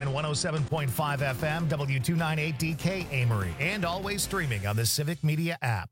107.5 FM, W298DK Amory, and always streaming on the Civic Media app.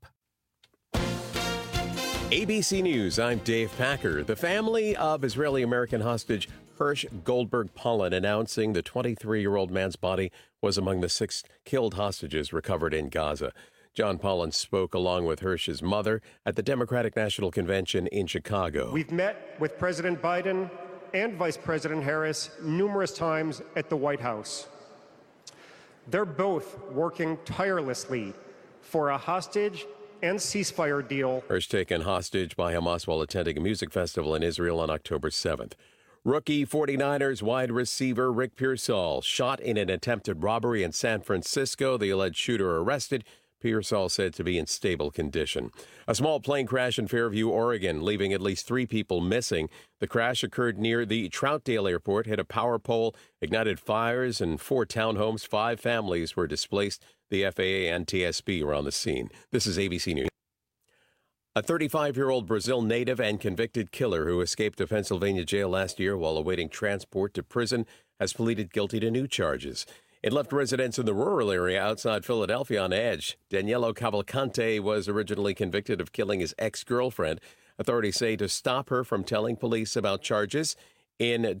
ABC News, I'm Dave Packer. The family of Israeli-American hostage Hirsch Goldberg Pollen announcing the 23-year-old man's body was among the 6 killed hostages recovered in Gaza. John Pollen spoke along with Hirsch's mother at the Democratic National Convention in Chicago. We've met with President Biden and Vice President Harris numerous times at the White House. They're both working tirelessly for a hostage and ceasefire deal. Hirsch taken hostage by Hamas while attending a music festival in Israel on October 7th. Rookie 49ers wide receiver Rick Pearsall shot in an attempted robbery in San Francisco. The alleged shooter arrested. Pearsall said to be in stable condition. A small plane crash in Fairview, Oregon, leaving at least 3 people missing. The crash occurred near the Troutdale Airport, hit a power pole, ignited fires in 4 townhomes. 5 families were displaced. The FAA and TSB were on the scene. This is ABC News. A 35-year-old Brazil native and convicted killer who escaped a Pennsylvania jail last year while awaiting transport to prison has pleaded guilty to new charges. It left residents in the rural area outside Philadelphia on edge. Danielo Cavalcante was originally convicted of killing his ex-girlfriend. Authorities say to stop her from telling police about charges in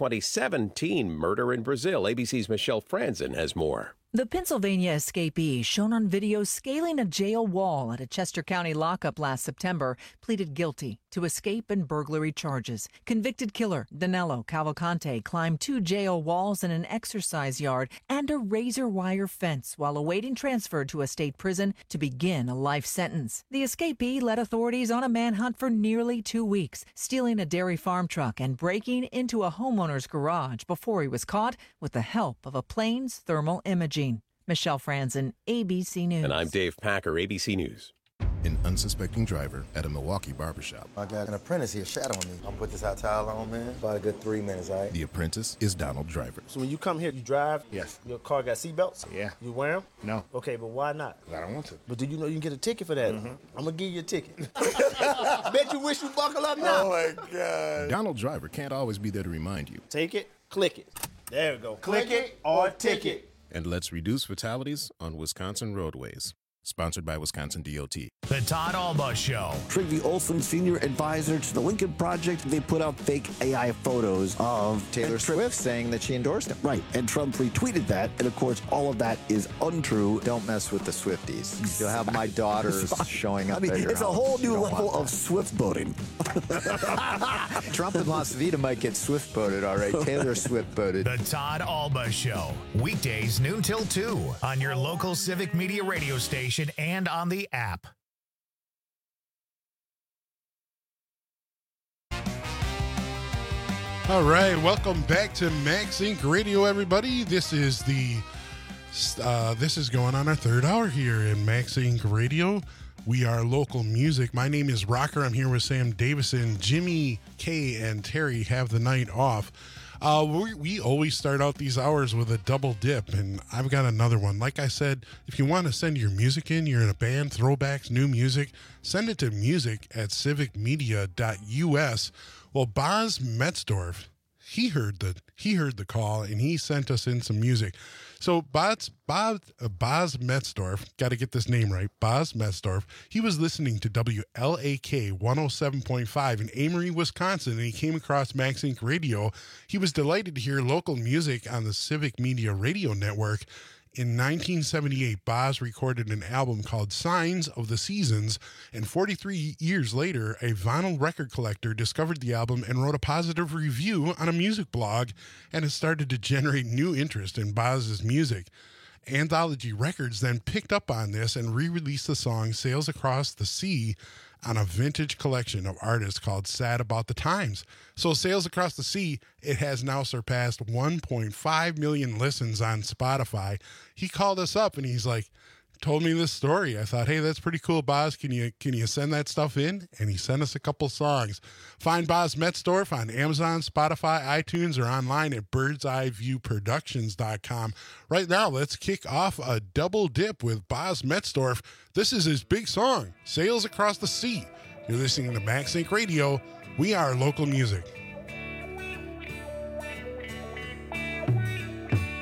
2017 murder in Brazil. ABC's Michelle Franzen has more. The Pennsylvania escapee, shown on video scaling a jail wall at a Chester County lockup last September, pleaded guilty to escape and burglary charges. Convicted killer Danilo Cavalcante climbed 2 jail walls in an exercise yard and a razor wire fence while awaiting transfer to a state prison to begin a life sentence. The escapee led authorities on a manhunt for nearly 2 weeks, stealing a dairy farm truck and breaking into a homeowner's garage before he was caught with the help of a plane's thermal imaging. Michelle Franzen, ABC News. And I'm Dave Packer, ABC News. An unsuspecting driver at a Milwaukee barbershop. I got an apprentice here shadowing me. I'm gonna put this hot towel on, man. About a good 3 minutes, all right? The apprentice is Donald Driver. So when you come here, you drive? Yes. Your car got seatbelts? Yeah. You wear them? No. Okay, but why not? I don't want to. But do you know you can get a ticket for that? Mm-hmm. I'm gonna give you a ticket. Bet you wish you buckle up now. Oh, my God. Donald Driver can't always be there to remind you. Take it, click it. There we go. Click it or ticket. And let's reduce fatalities on Wisconsin roadways. Sponsored by Wisconsin DOT. The Todd Alba Show. Trygve Olson, senior advisor to the Lincoln Project, they put out fake AI photos of Taylor Swift saying that she endorsed him. Right, and Trump retweeted that, and of course, all of that is untrue. Don't mess with the Swifties. You'll have my daughters showing up. I mean, at your it's a house. whole new You don't level want of Swift boating. Trump and Las Vegas might get Swift boated, all right. Taylor Swift boated. The Todd Alba Show. Weekdays noon till 2 on your local Civic Media radio station and on the app. All right, welcome back to Max Inc. Radio, everybody. This is going on our 3rd hour here in Max Inc. Radio. We are local music. My name is Rocker. I'm here with Sam Davison. Jimmy, Kay, and Terry have the night off. We always start out these hours with a double dip, and I've got another one. Like I said, if you want to send your music in, you're in a band, throwbacks, new music, send it to music@civicmedia.us. Well, Boz Metzdorf, he heard the call, and he sent us in some music. So Boz Metzdorf, got to get this name right, Boz Metzdorf, he was listening to WLAK 107.5 in Amory, Wisconsin, and he came across Max Inc. Radio. He was delighted to hear local music on the Civic Media Radio Network. In 1978, Boz recorded an album called Signs of the Seasons, and 43 years later, a vinyl record collector discovered the album and wrote a positive review on a music blog, and it started to generate new interest in Boz's music. Anthology Records then picked up on this and re-released the song Sails Across the Sea on a vintage collection of artists called Sad About the Times. So Sails Across the Sea, it has now surpassed 1.5 million listens on Spotify. He called us up and he's like, told me this story. I thought, hey, that's pretty cool, Boz. Can you send that stuff in? And he sent us a couple songs. Find Boz Metzdorf on Amazon, Spotify, iTunes, or online at birdseyeviewproductions.com. Right now, let's kick off a double dip with Boz Metzdorf. This is his big song, Sails Across the Sea. You're listening to Max Inc. Radio. We are local music.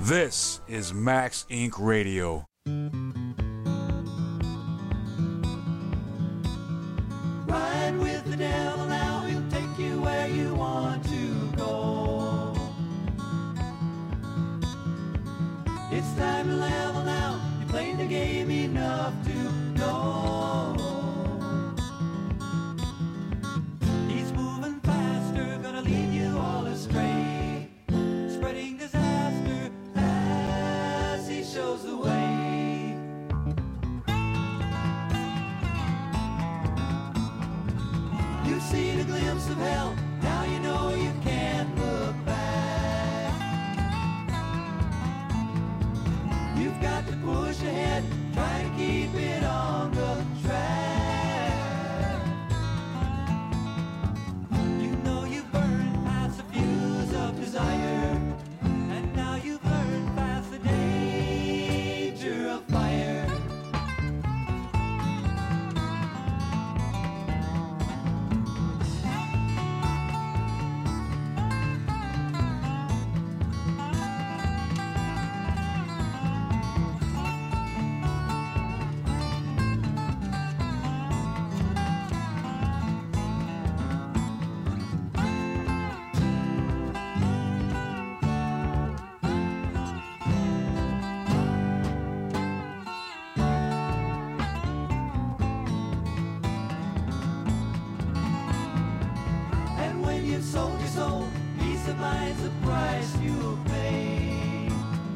This is Max Inc. Radio. Ride with the devil now, he'll take you where you want to go. It's time to level now, you played the game enough to know. He's moving faster, gonna lead you all astray, spreading disaster as he shows the way. You've seen a glimpse of hell, now you know you can't look back. You've got to push ahead, try to keep it on the track. You know you've burned past the fuse of desire, and now you've learned past the danger of fire. And when you've sold your soul, peace of mind's the price you'll pay.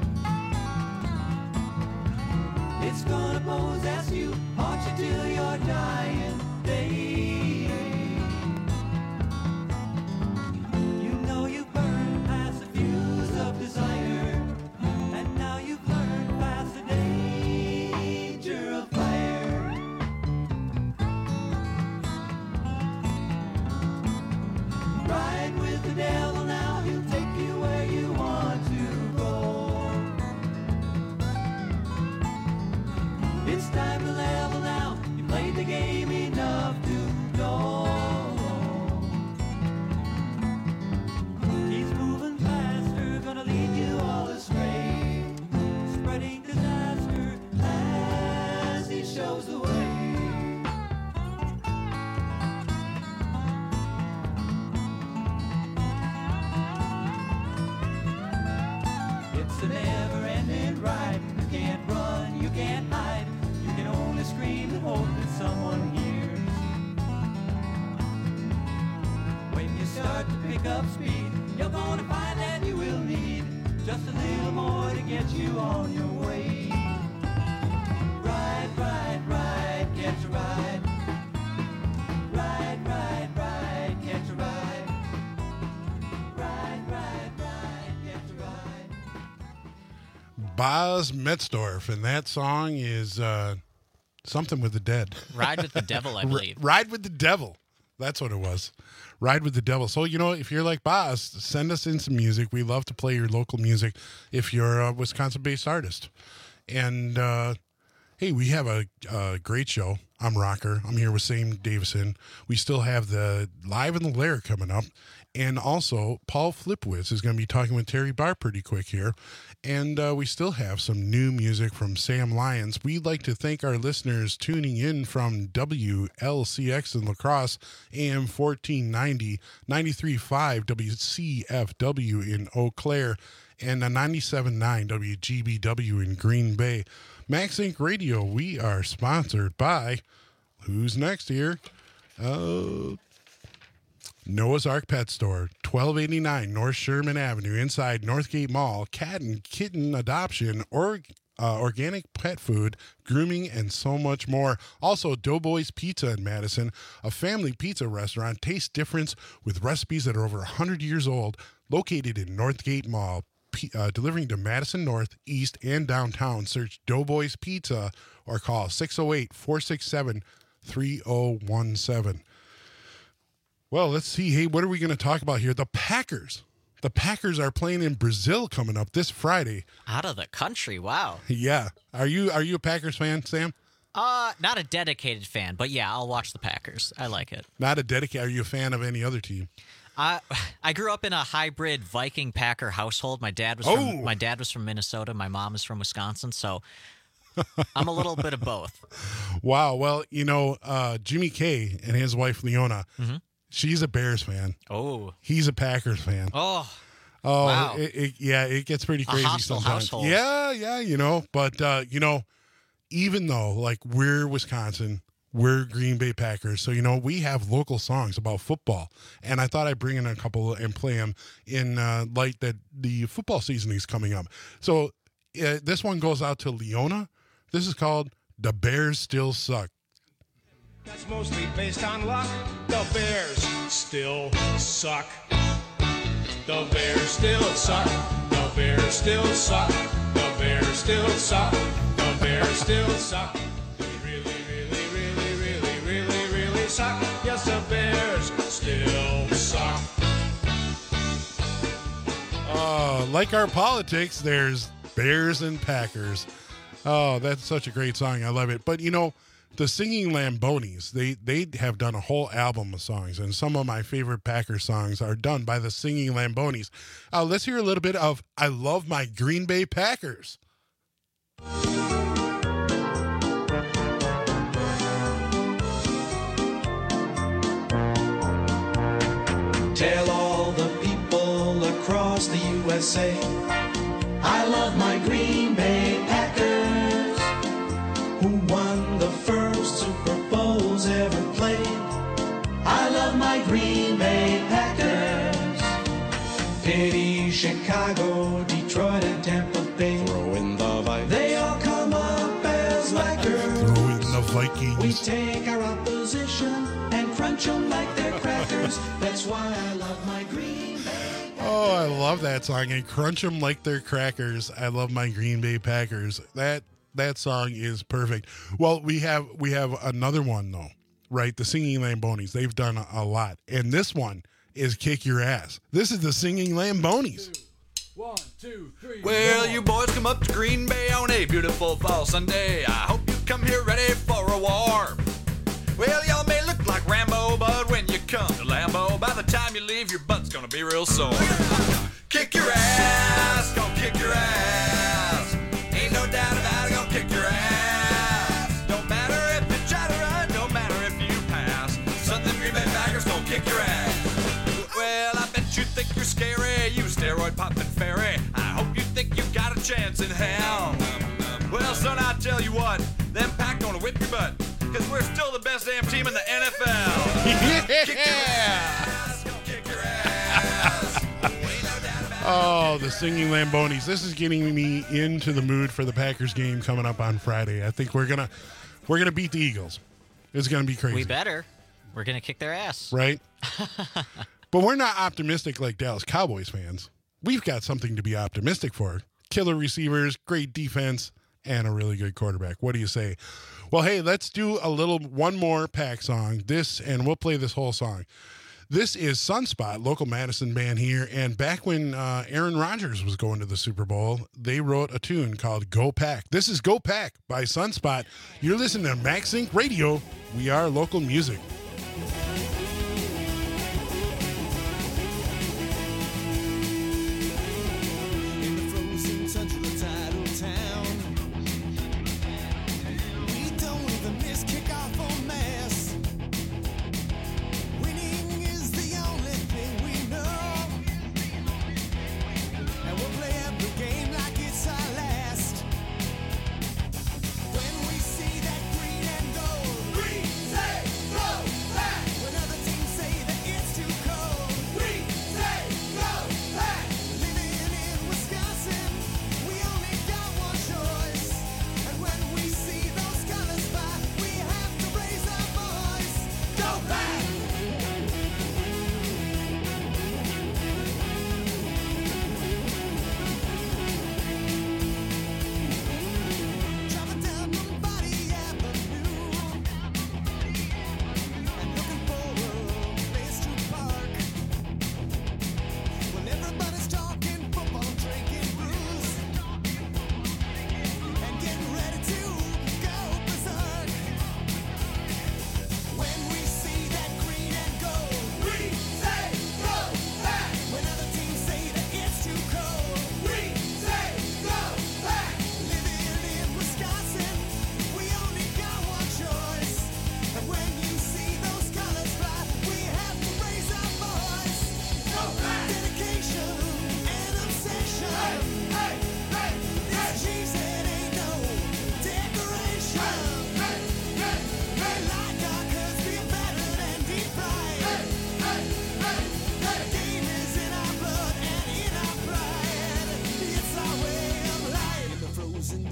It's gonna possess you, haunt you till your dying day. You know you've burned past the fuse of desire, and now you've learned past the danger of fire. Ride with the devil now, he'll take you where you want to go. It's time to level now, you played the game enough to know. He's moving faster, gonna lead you all astray, spreading disaster as he shows the way. It's a never-ending ride. You can't run, you can't hide. You can only scream and hope that someone hears. When you start to pick up speed, you're gonna find that you will need just a little more to get you on your way. Ride, ride, ride, catch a ride. Ride, ride, ride, catch a ride. Ride, ride, ride, catch a ride. Boz Metzdorf, and that song is something with the dead. Ride with the Devil, I believe. Ride with the Devil. That's what it was. Ride with the Devil. So, if you're like Boz, send us in some music. We love to play your local music if you're a Wisconsin-based artist. And, hey, we have a great show. I'm Rocker. I'm here with Sam Davison. We still have the Live in the Lair coming up. And also, Paul Flipwitz is going to be talking with Terry Barr pretty quick here. And we still have some new music from Sam Lyons. We'd like to thank our listeners tuning in from WLCX in La Crosse, AM 1490, 93.5 WCFW in Eau Claire, and 97.9 WGBW in Green Bay. Max Inc. Radio, we are sponsored by, who's next here? Noah's Ark Pet Store, 1289 North Sherman Avenue, inside Northgate Mall. Cat and kitten adoption, organic pet food, grooming, and so much more. Also, Doughboys Pizza in Madison, a family pizza restaurant. Taste difference with recipes that are over 100 years old. Located in Northgate Mall, delivering to Madison North, East, and downtown. Search Doughboys Pizza or call 608-467-3017. Well, let's see. Hey, what are we going to talk about here? The Packers. The Packers are playing in Brazil coming up this Friday. Out of the country, wow. Yeah. Are you a Packers fan, Sam? Not a dedicated fan, but yeah, I'll watch the Packers. I like it. Not a dedicated. Are you a fan of any other team? I grew up in a hybrid Viking Packer household. My dad was from Minnesota. My mom is from Wisconsin, so I'm a little bit of both. Wow. Well, Jimmy K and his wife Leona, she's a Bears fan. Oh. He's a Packers fan. Oh. Oh, wow. It gets pretty crazy hostile sometimes. household. Yeah, but even though like we're Wisconsin, we're Green Bay Packers, so we have local songs about football, and I thought I'd bring in a couple and play them in light that the football season is coming up. So this one goes out to Leona. This is called "The Bears Still Suck." That's mostly based on luck. The Bears still suck. The Bears still suck. The Bears still suck. The Bears still suck. The Bears still suck. Really suck. Yes, the Bears still suck. Like our politics, there's Bears and Packers. Oh, that's such a great song. I love it. But the Singing Lambonis, they have done a whole album of songs, and some of my favorite Packers songs are done by the Singing Lambonis. Let's hear a little bit of "I Love My Green Bay Packers." Tell all the people across the USA, I love my Green Bay Packers, who won the first Super Bowls ever played. I love my Green Bay Packers. Pity Chicago, Detroit, and Tampa Bay. Throw in the Vikings. They all come up as Lakers. Throw in the Vikings. We take our opposition and crunch them like they're crackers. That's why I love my Green Bay. Oh, I love that song. And crunch them like they're crackers. I love my Green Bay Packers. That song is perfect. Well, we have another one though, right? The Singing Lambonis. They've done a lot, and this one is "Kick Your Ass." This is the Singing Lambonis. 1, 2, 3. Well, you boys come up to Green Bay on a beautiful fall Sunday. I hope you come here ready for a war. Well, y'all may look like Rambo, but when you come to Lambeau, by the time you leave, your butt's gonna be real sore. Kick your ass, gonna kick your ass. Ain't no doubt about it, gonna kick your ass. Don't matter if you try to run, don't matter if you pass. Something Green Bay Packers gonna kick your ass. Well, I bet you think you're scary, you steroid popping fairy. I hope you think you got a chance in hell. Well, son, I tell you what, them Pack gonna whip your butt, because we're still the best damn team in the NFL. Kick your ass, gonna kick your ass. Oh, the Singing Lambonis. This is getting me into the mood for the Packers game coming up on Friday. I think we're gonna beat the Eagles. It's gonna be crazy. We better. We're gonna kick their ass. Right? But we're not optimistic like Dallas Cowboys fans. We've got something to be optimistic for. Killer receivers, great defense, and a really good quarterback. What do you say? Well, hey, let's do one more Pack song. And we'll play this whole song. This is Sunspot, local Madison band here. And back when Aaron Rodgers was going to the Super Bowl, they wrote a tune called Go Pack. This is Go Pack by Sunspot. You're listening to Max Inc. Radio. We are local music. When we see that green and gold, green, say, go!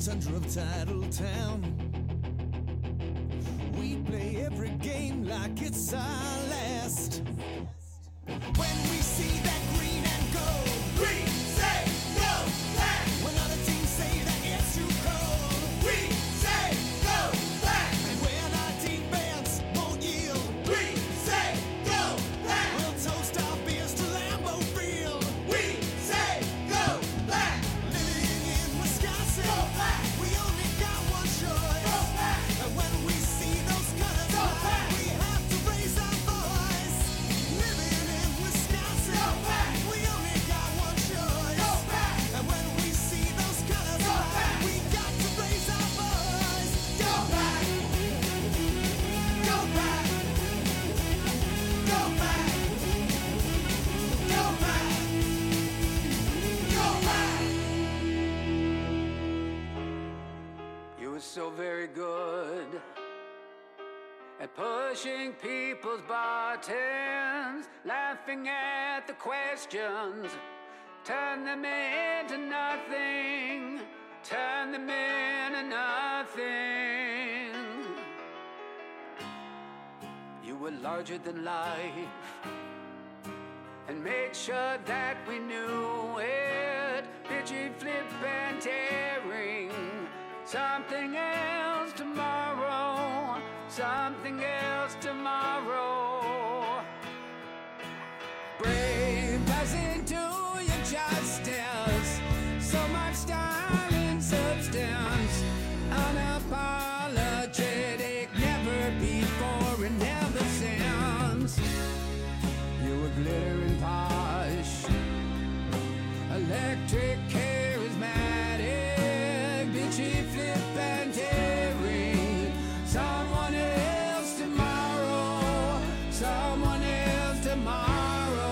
tundra of Titletown. We play every game like it's our last. When we see that green and gold, we say go back. When other teams say that it's too cold, we say go back. And when our defense won't yield, we say go back. We'll toast our beers to Lambeau Field. We say go back. Living in Wisconsin, go back. We only got one choice. Go back. And when we see those colors, go back. We have to raise our voice. Living in Wisconsin, go back. We only got one choice. Go back. And when we see those colors, go back. We got to raise our voice. Go back. Go back. Go back. Go back. Go back. You were so very good at pushing people's buttons, laughing at the questions, turn them into nothing, turn them into nothing. You were larger than life and made sure that we knew it. Bitchy, flip, and tearing. Something else tomorrow. Something else tomorrow. Brave passing to your justice. So much style and substance. Unapologetic, never before and never since. You were glittering posh, electric, charismatic, bitchy, flip, and tearing. Someone else tomorrow, someone else tomorrow.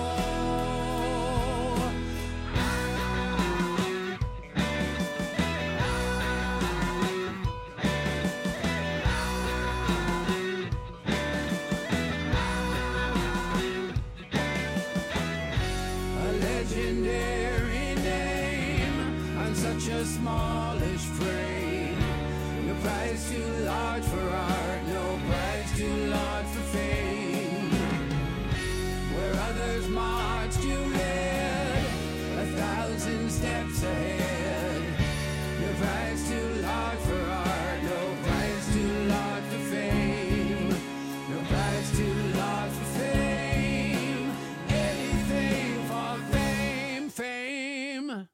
A legendary name on such a smallish frame. No price too large for art, no price too large for fame. Where others marched, you led 1,000 steps ahead. No price too large for art, no price too large for fame. No price too large for fame. Anything for fame, fame.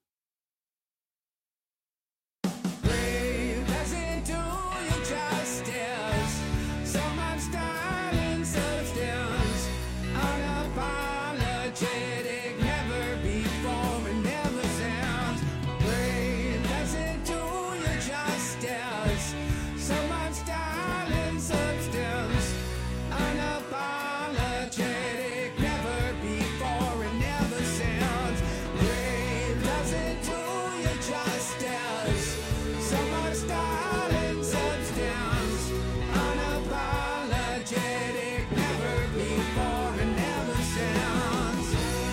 Brave passing to your justice. So much style and substance. Unapologetic, never before and never since. Brave passing to your justice. So much style and substance. Unapologetic, never before and never since. Brave passing to your justice. So much style and substance. Unapologetic, never before and never since.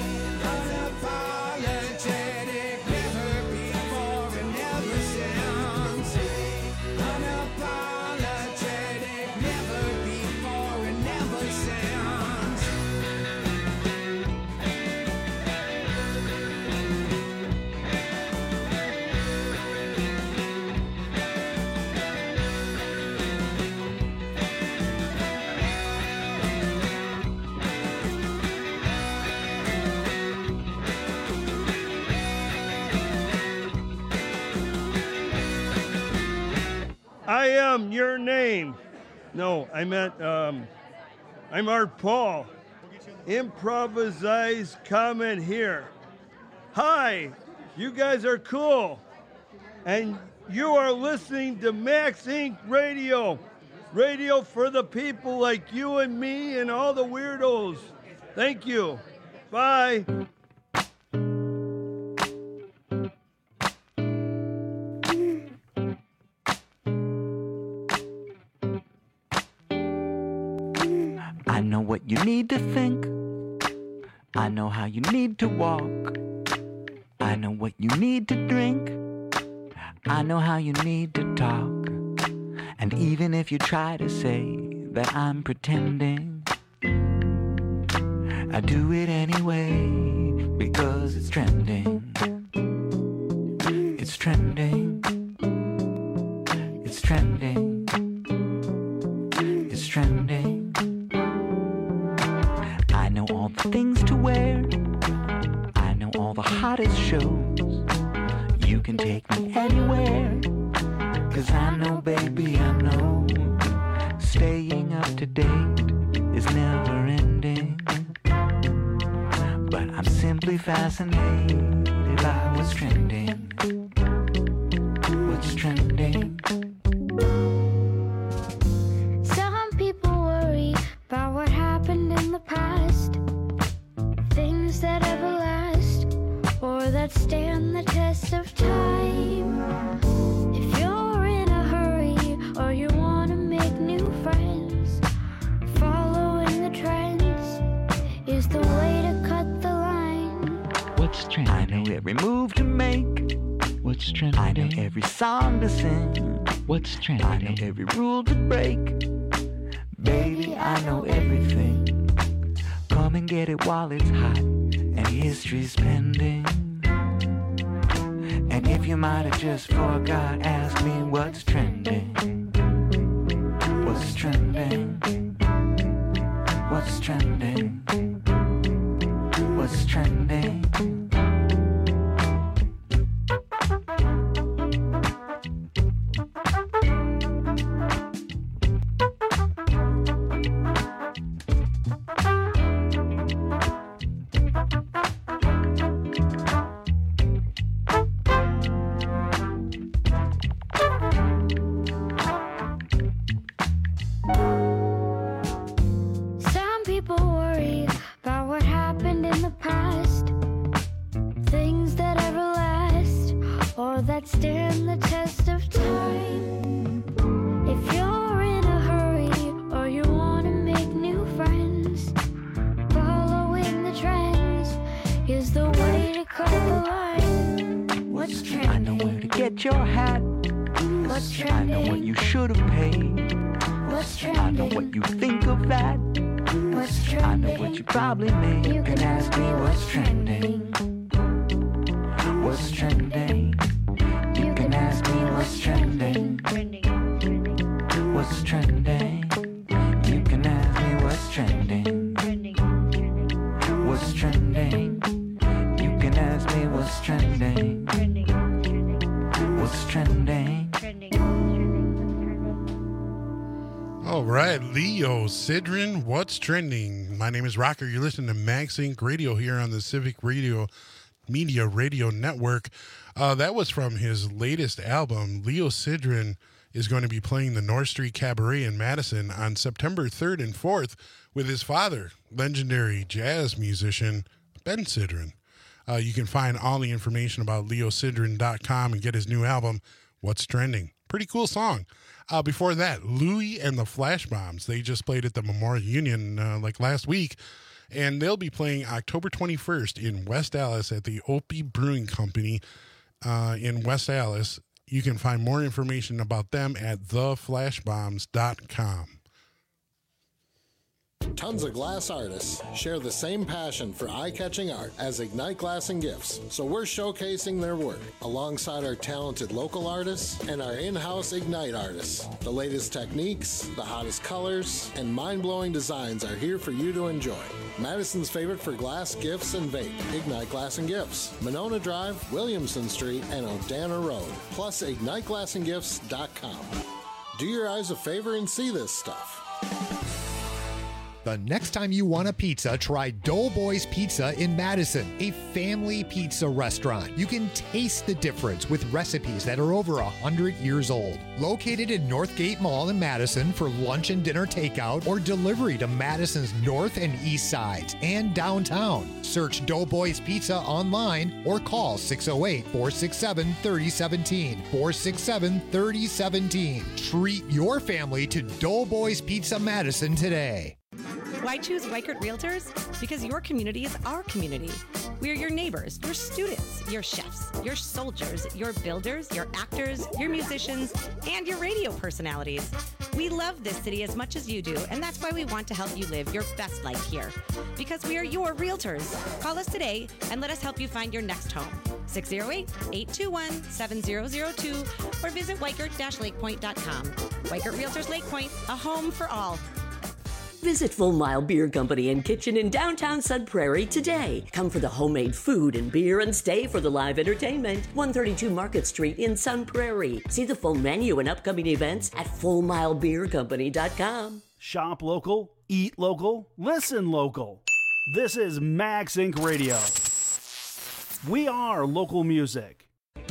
Unapologetic, never before and never since. Unapologetic, never before and never since. I am your name. No, I meant, I'm Art Paul. Improvise comment here. Hi, you guys are cool. And you are listening to Max Inc. Radio. Radio for the people like you and me and all the weirdos. Thank you. Bye. I know what you need to think. I know how you need to walk. I know what you need to drink. I know how you need to talk. And even if you try to say that I'm pretending, I do it anyway because it's trending. It's trending. It's trending. It's trending. I know all the things to wear. I know all the hottest shows. You can take me anywhere. 'Cause I know, baby, I know. Staying up to date is never ending. But I'm simply fascinated by what's trending. What's trending? Some people worry about what happened in the past. Things that ever last or that stand the test of time. If you're in a hurry or you want to make new friends, following the trends is the way to cut the line. What's trending? I know every move to make. What's trending? I know every song to sing. What's trending? I know every rule to break. Baby, I know everything. Come and get it while it's hot and history's pending. And if you might have just forgot, ask me what's trending. What's trending? What's trending? What's trending? Some people worry about what happened in the past. Things that ever last or that stand the test of time. If you're in a hurry or you want to make new friends, following the trends is the way to cut the line. What's trending? I know where to get your hat. What's I trending? know what you should have paid. What's I trending? know what you think of that. What's I know what you probably made. You can ask me what's trending. What's trending? You can ask me what's trending. What's trending? You can ask me what's trending. What's trending? You can ask me what's trending. What's trending? All right, Leo Sidran, what's trending? My name is Rocker. You're listening to Max Inc. Radio here on the Civic Radio Media Radio Network. That was from his latest album. Leo Sidran is going to be playing the North Street Cabaret in Madison on September 3rd and 4th with his father, legendary jazz musician Ben Sidran. You can find all the information about leosidran.com and get his new album, What's Trending. Pretty cool song. Before that, Louie and the Flash Bombs. They just played at the Memorial Union like last week, and they'll be playing October 21st in West Allis at the Opie Brewing Company in West Allis. You can find more information about them at theflashbombs.com. Tons of glass artists share the same passion for eye-catching art as Ignite Glass and Gifts, so we're showcasing their work alongside our talented local artists and our in-house Ignite artists. The latest techniques, the hottest colors, and mind-blowing designs are here for you to enjoy. Madison's favorite for glass, gifts, and vape, Ignite Glass and Gifts, Monona Drive, Williamson Street, and Odana Road, plus IgniteGlassandGifts.com. Do your eyes a favor and see this stuff. The next time you want a pizza, try Doughboys Pizza in Madison, a family pizza restaurant. You can taste the difference with recipes that are over 100 years old. Located in Northgate Mall in Madison for lunch and dinner takeout or delivery to Madison's north and east sides and downtown. Search Doughboys Pizza online or call 608-467-3017. 467-3017. Treat your family to Doughboys Pizza Madison today. Why choose Weichert Realtors? Because your community is our community. We're your neighbors, your students, your chefs, your soldiers, your builders, your actors, your musicians, and your radio personalities. We love this city as much as you do, and that's why we want to help you live your best life here. Because we are your realtors. Call us today and let us help you find your next home. 608-821-7002 or visit Weikert-LakePoint.com. Weikert Realtors Lake Point, a home for all. Visit Full Mile Beer Company and Kitchen in downtown Sun Prairie today. Come for the homemade food and beer and stay for the live entertainment. 132 Market Street in Sun Prairie. See the full menu and upcoming events at FullMileBeerCompany.com. Shop local, eat local, listen local. This is Max Inc. Radio. We are local music.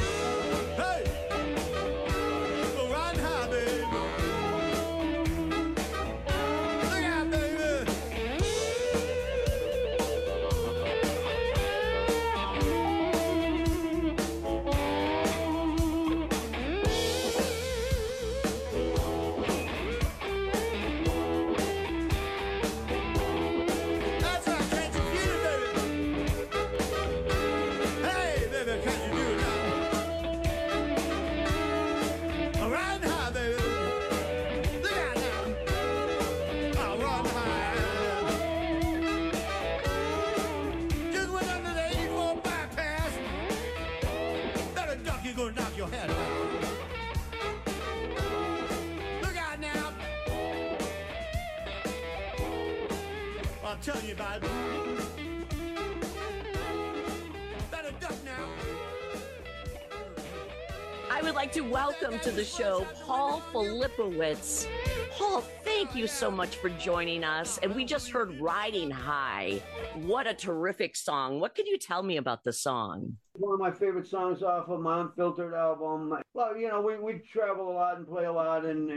I'm telling you about it. Better duck now. I would like to welcome to the show Paul Filipowicz. Paul, thank you so much for joining us. And we just heard Riding High. What a terrific song. What can you tell me about the song? One of my favorite songs off of my Unfiltered album. Well, you know, we travel a lot and play a lot, and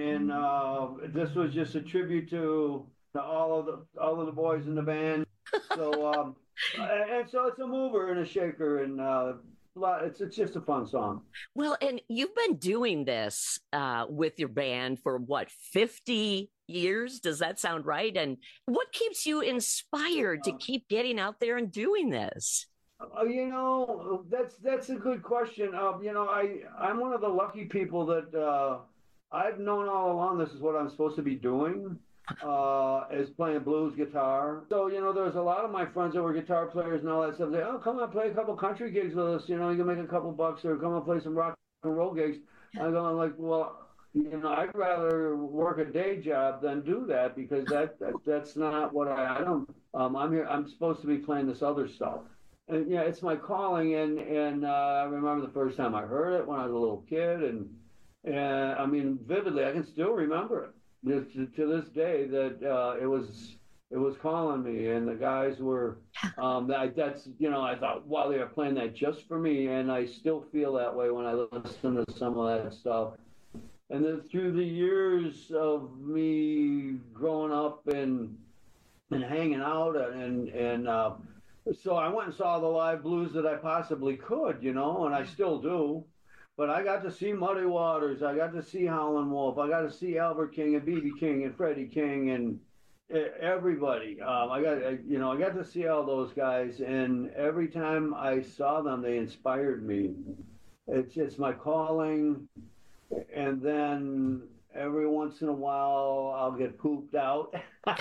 this was just a tribute to all of the boys in the band. So and so it's a mover and a shaker, and it's just a fun song. Well, and you've been doing this with your band for what, 50 years? Does that sound right? And what keeps you inspired to keep getting out there and doing this? You know, that's a good question. You know, I'm one of the lucky people that I've known all along this is what I'm supposed to be doing, is playing blues guitar. So, you know, there's a lot of my friends that were guitar players and all that stuff. They, oh, come on, play a couple country gigs with us. You know, you can make a couple bucks, or come on, play some rock and roll gigs. I'm going like, well, you know, I'd rather work a day job than do that, because that's not what I don't. I'm here. I'm supposed to be playing this other stuff. And yeah, it's my calling, and I remember the first time I heard it when I was a little kid, and I mean, vividly, I can still remember it to this day, that it was calling me, and the guys were, that's, you know, I thought, wow, they are playing that just for me, and I still feel that way when I listen to some of that stuff. And then through the years of me growing up and hanging out, and so I went and saw the live blues that I possibly could, you know, and I still do. But I got to see Muddy Waters, I got to see Howlin' Wolf, I got to see Albert King and B.B. King and Freddie King and everybody. I got to see all those guys, and every time I saw them, they inspired me. It's my calling, and then every once in a while I'll get pooped out.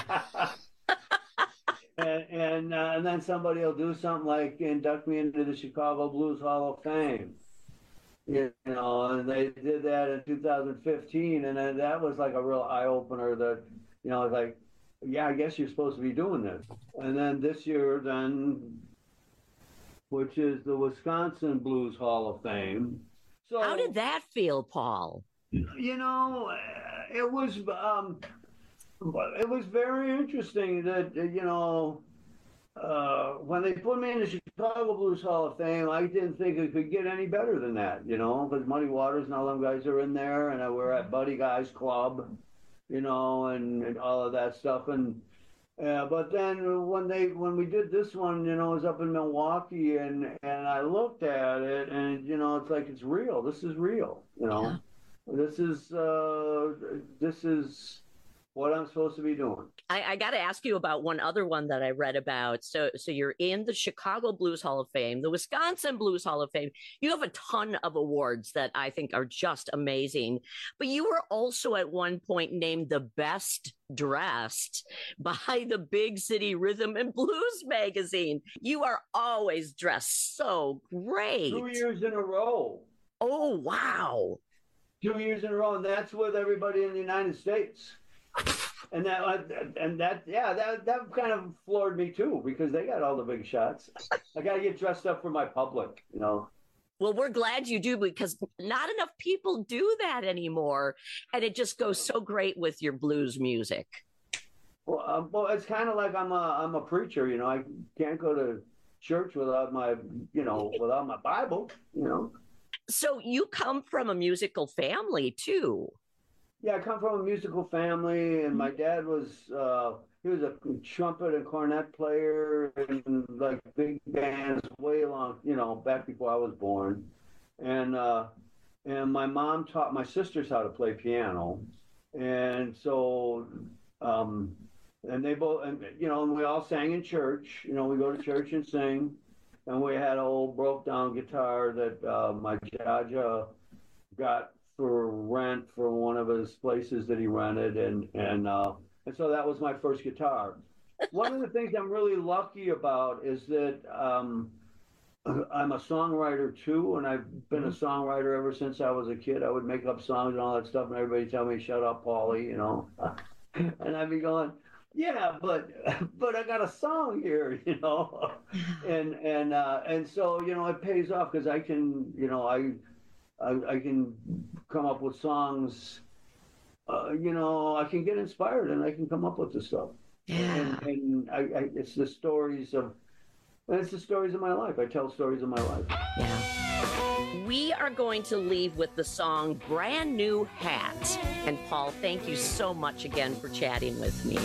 And then somebody will do something like induct me into the Chicago Blues Hall of Fame. You know, and they did that in 2015, and then that was like a real eye-opener that, you know, like, yeah, I guess you're supposed to be doing this. And then this year, which is the Wisconsin Blues Hall of Fame. So, how did that feel, Paul? You know, it was very interesting that, you know, when they put me in the Chicago Blues Hall of Fame, I didn't think it could get any better than that, you know, because Muddy Waters and all them guys are in there, and we're at Buddy Guy's Club, you know, and all of that stuff. And but then when we did this one, you know, it was up in Milwaukee, and I looked at it, and, you know, it's like, it's real. This is real, you know. Yeah. This is what I'm supposed to be doing. I got to ask you about one other one that I read about. So you're in the Chicago Blues Hall of Fame, the Wisconsin Blues Hall of Fame. You have a ton of awards that I think are just amazing. But you were also at one point named the best dressed by the Big City Rhythm and Blues magazine. You are always dressed so great. 2 years in a row. Oh, wow. 2 years in a row, and that's with everybody in the United States. And that kind of floored me too, because they got all the big shots. I got to get dressed up for my public, you know. Well, we're glad you do, because not enough people do that anymore, and it just goes so great with your blues music. Well, it's kind of like I'm a preacher, you know. I can't go to church without my Bible, you know. So you come from a musical family too. Yeah, I come from a musical family, and my dad was he was a trumpet and cornet player in like big bands way long, you know, back before I was born. And my mom taught my sisters how to play piano, and so and they both, and you know, and we all sang in church. You know, we go to church and sing, and we had an old broke down guitar that my Jaja got for rent for one of his places that he rented, and so that was my first guitar. One of the things I'm really lucky about is that I'm a songwriter too, and I've been a songwriter ever since I was a kid. I would make up songs and all that stuff, and everybody tell me, "Shut up, Paulie," you know, and I'd be going, "Yeah, but I got a song here," you know, and so, you know, it pays off, because I can, you know, I can come up with songs, you know, I can get inspired and I can come up with the stuff. Yeah. And it's the stories of my life. I tell stories of my life. Yeah. We are going to leave with the song Brand New Hat. And Paul, thank you so much again for chatting with me.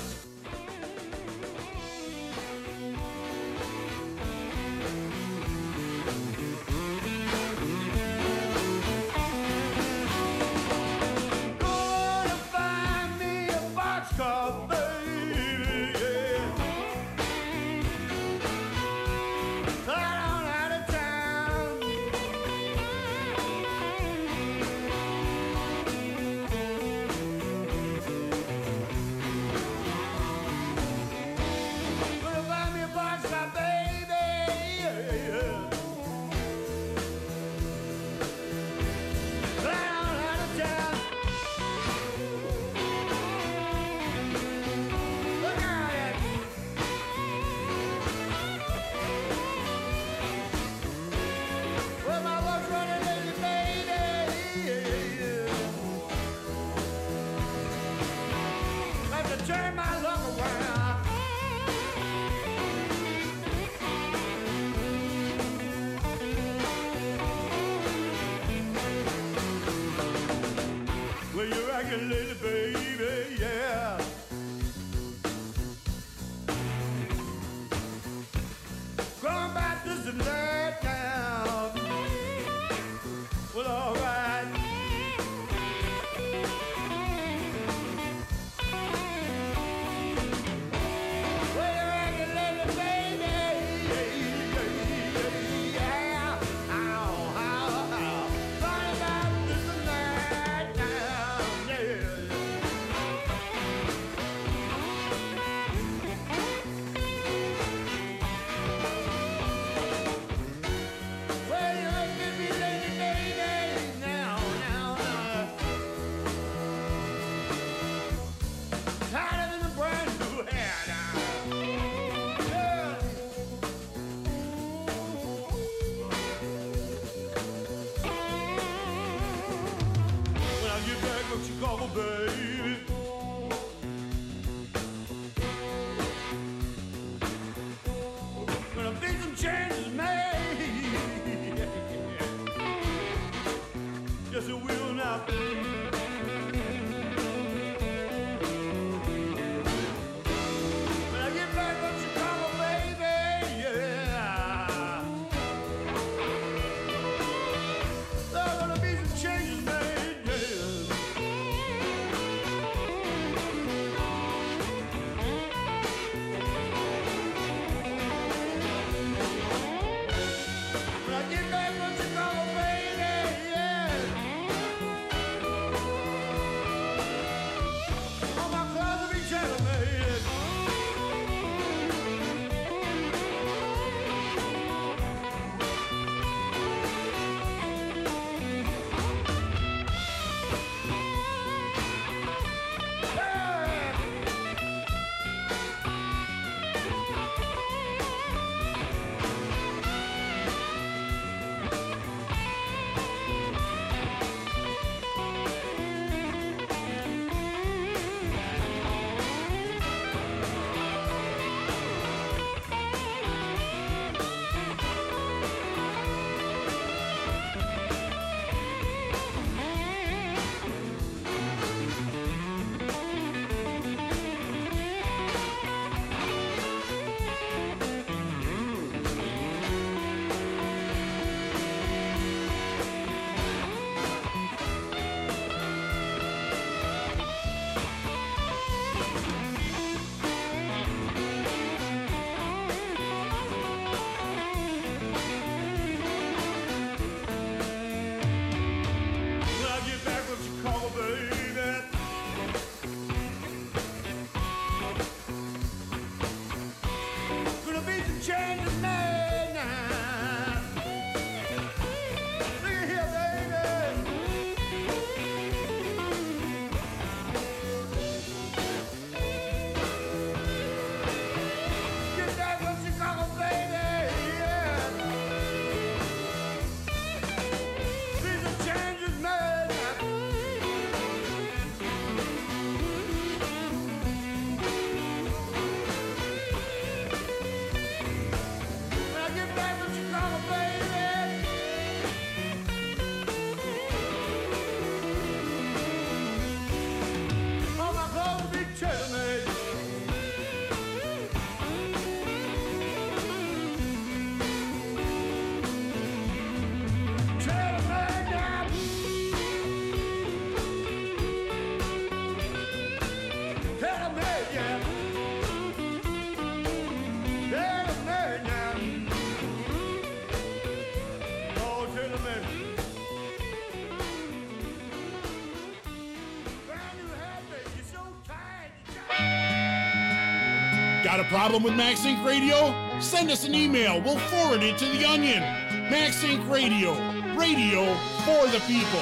Got a problem with Max Inc. Radio? Send us an email. We'll forward it to the Onion. Max Inc. Radio. Radio for the people.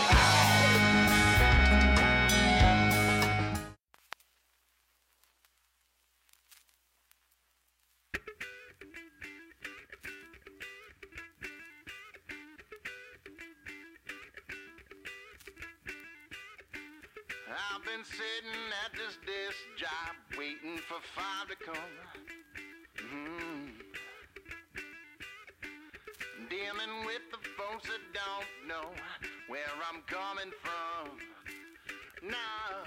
I've been sitting at this desk job waiting for 5 to come. Dealing with the folks that don't know where I'm coming from. Nah.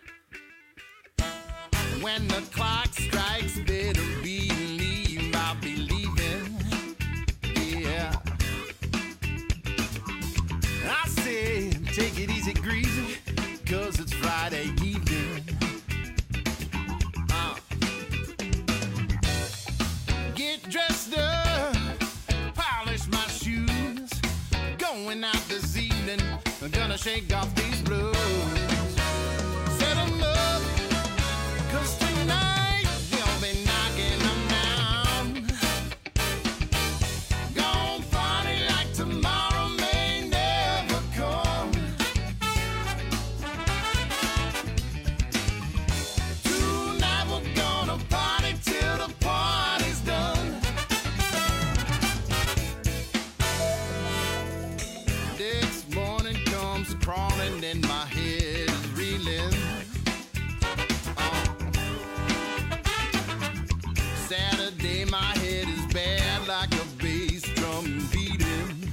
When the clock strikes, better believe I'll be leaving. Yeah. I said, take it easy, greasy. 'Cause it's Friday evening. Get dressed up, polish my shoes. Going out this evening, I'm gonna shake off these blues. Set 'em up, 'cause tonight we'll be knocking 'em down. Gonna party like tomorrow may never come. Crawling in my head is reeling. Saturday my head is bad like a bass drum beating.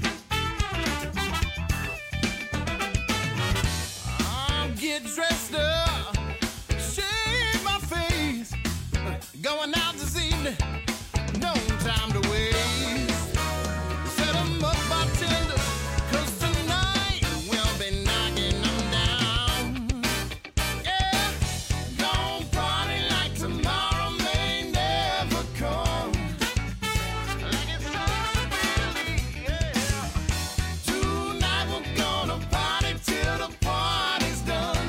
I'll get dressed up, shave my face, going out this evening, no time to waste. Set 'em up bartender, 'cause tonight we'll be knocking 'em down. Yeah, gonna party like tomorrow may never come. Like it's so really, yeah. Tonight we're gonna party till the party's done.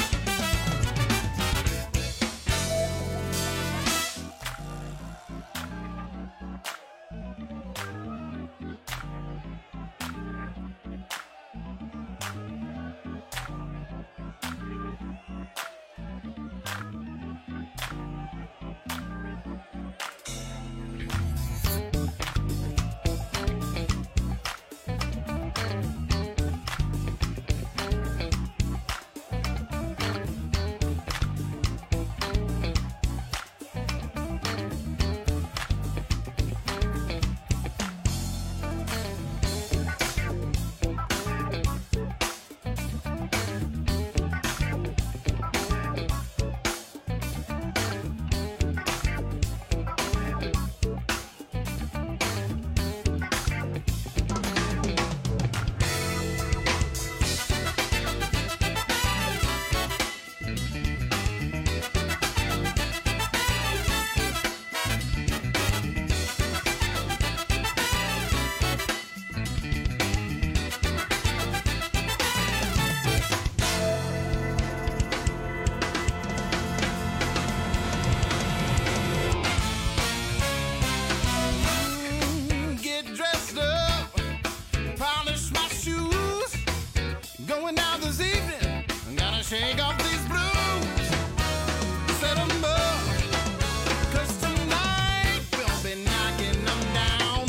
Get dressed up, polish my shoes, going out this evening, gotta shake off these blues. Set 'em up, 'cause tonight we'll be knocking 'em down.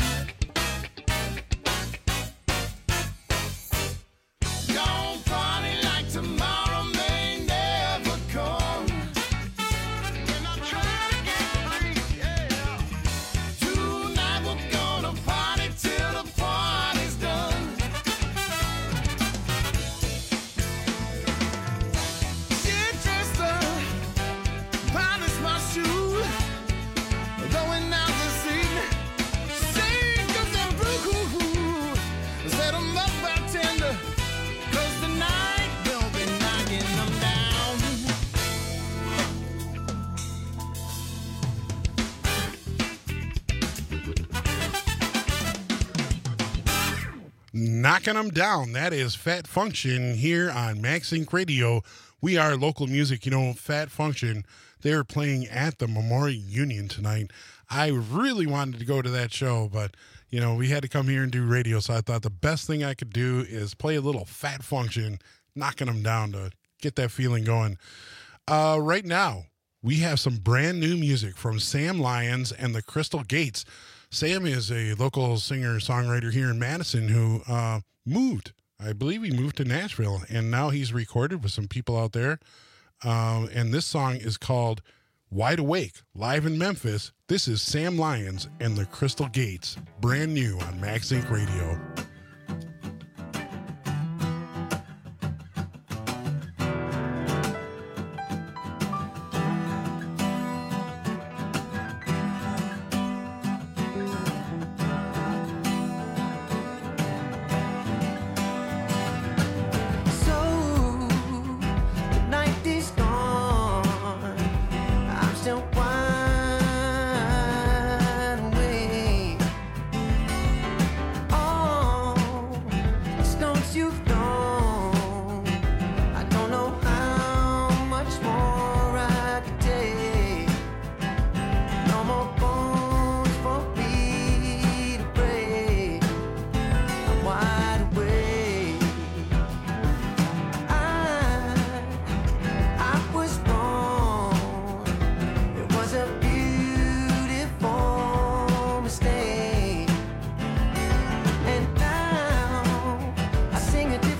Gonna party like tomorrow may never come. And I'm trying to get free, yeah. Tonight we're gonna party till the party's done. Get dressed up, polish my shoes, going out this evening, sing 'cause I'm blue. Set 'em up bartender, 'cause tonight we'll be knocking 'em down. Knocking them down. That is Fat Function here on Max Inc. Radio. We are local music. You know, Fat Function, They were playing at the Memorial Union tonight. I really wanted to go to that show, but, you know, we had to come here and do radio, so I thought the best thing I could do is play a little Fat Function, knocking them down to get that feeling going. Right now, we have some brand new music from Sam Lyons and the Crystal Gates. Sam is a local singer-songwriter here in Madison who moved. I believe he moved to Nashville, and now he's recorded with some people out there. And this song is called Wide Awake, live in Memphis. This is Sam Lyons and the Crystal Gates, brand new on Max Inc. Radio. Sing it.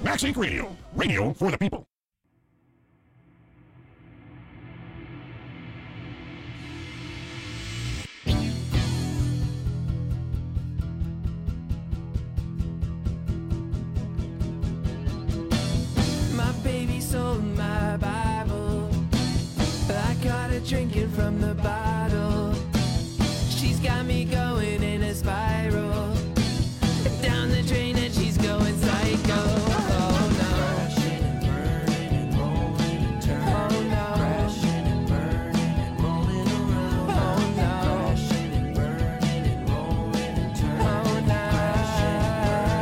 Max Inc. Radio. Radio for the people. My baby sold my Bible. I got her drinking from the bottle. She's got me going in a spiral. Down the drain and she's going psycho. Oh no. Crashing and burning and rolling and turning. Oh no. Crashing and burning and rolling around. Oh no. Crashing and burning and rolling and turning. Oh no. Crashing and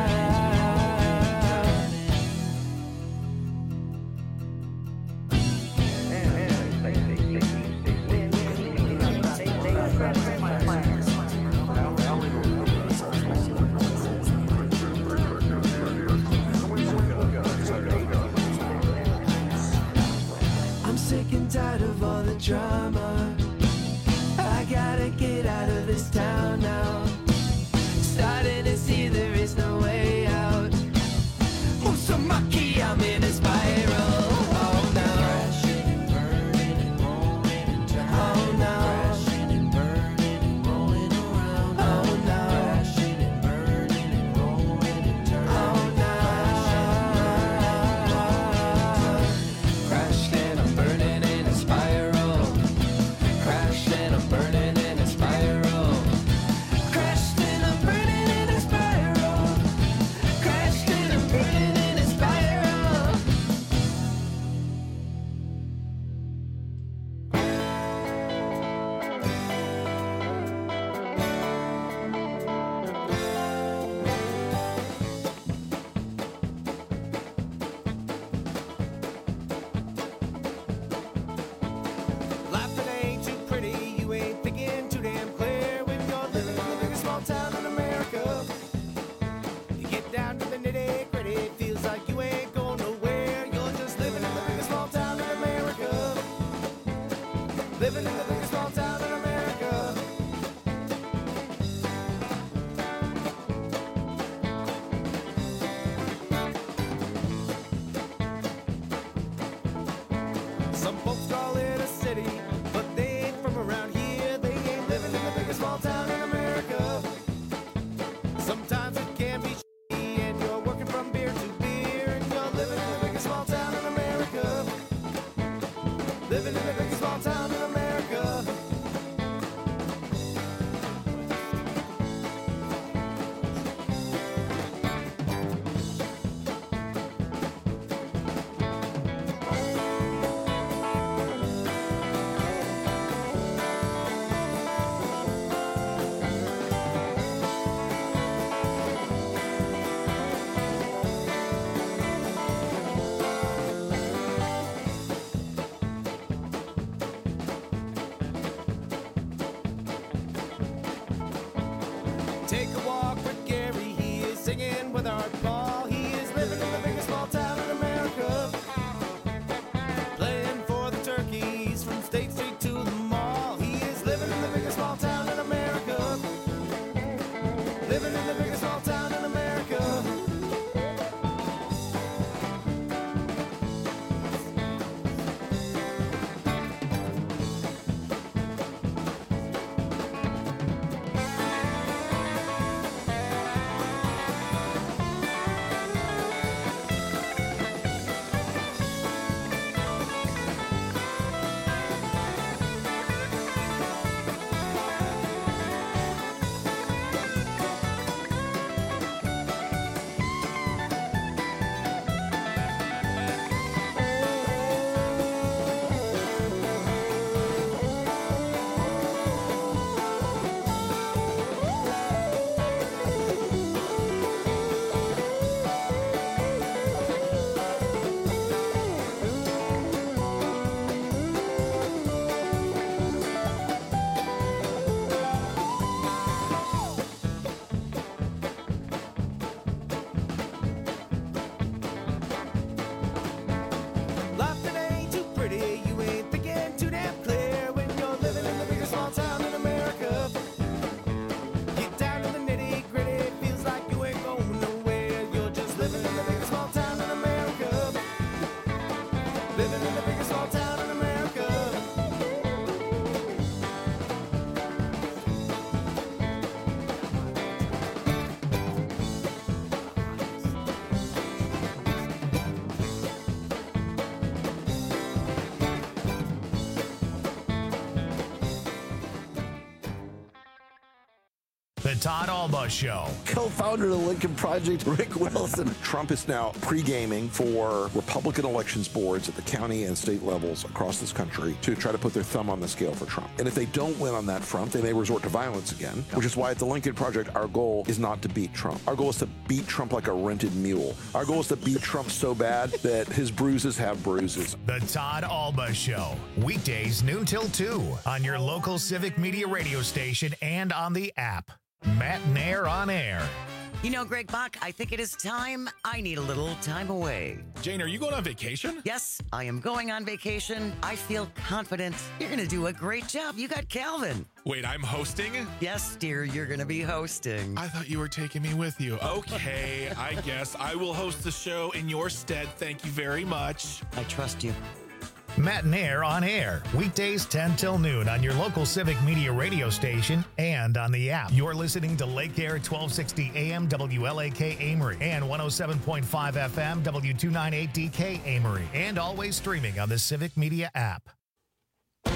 I'm sick and tired of all the drama. I gotta get out of this town now. Starting to see there is no way out. Uzumaki, I'm in a spiral. Oh no. Crashing and burning and rolling and turning. Oh no. Crashing and burning and rolling around. Oh no. Crashing and burning and rolling and turning. Oh no. Crashed and I'm burning in a spiral. Crashed and I'm burning in a spiral. Crashed and I'm burning in a spiral. Crashed and I'm burning in a spiral. Life that ain't too pretty, you ain't thinking too damn clear when you're living in the biggest small town in America. You get down to the nitty gritty, it feels like you ain't going nowhere. You're just living in the biggest small town in America. Living in the biggest small town in America. Some folks call it a city, but they ain't from around here. They ain't living in the biggest small town in America. Sometimes it can be shitty, and you're working from beer to beer, and you're living in the biggest small town in America. Living in the biggest small town in America. Take a walk with Gary, he is singing with Art Ball. He is living in the biggest small town in America. Playing for the turkeys from State Street to the mall. He is living in the biggest small town in America. Living in the biggest small town in America. The Todd Alba Show. Co-founder of the Lincoln Project, Rick Wilson. Trump is now pre-gaming for Republican elections boards at the county and state levels across this country to try to put their thumb on the scale for Trump. And if they don't win on that front, they may resort to violence again, which is why at the Lincoln Project, our goal is not to beat Trump. Our goal is to beat Trump like a rented mule. Our goal is to beat Trump so bad that his bruises have bruises. The Todd Alba Show. Weekdays noon till 2 on your local Civic Media radio station and on the app. Matt Nair on air. You know, Greg Bach, I think it is time. I need a little time away. Jane, are you going on vacation? Yes, I am going on vacation. I feel confident. You're going to do a great job. You got Calvin. Wait, I'm hosting? Yes, dear, you're going to be hosting. I thought you were taking me with you. Okay, I guess I will host the show in your stead. Thank you very much. I trust you. Matt Nair on air. Weekdays 10 till noon on your local Civic Media radio station and on the app. You're listening to Lake Air 1260 AM WLAK Amory and 107.5 FM W298DK Amory, and always streaming on the Civic Media app.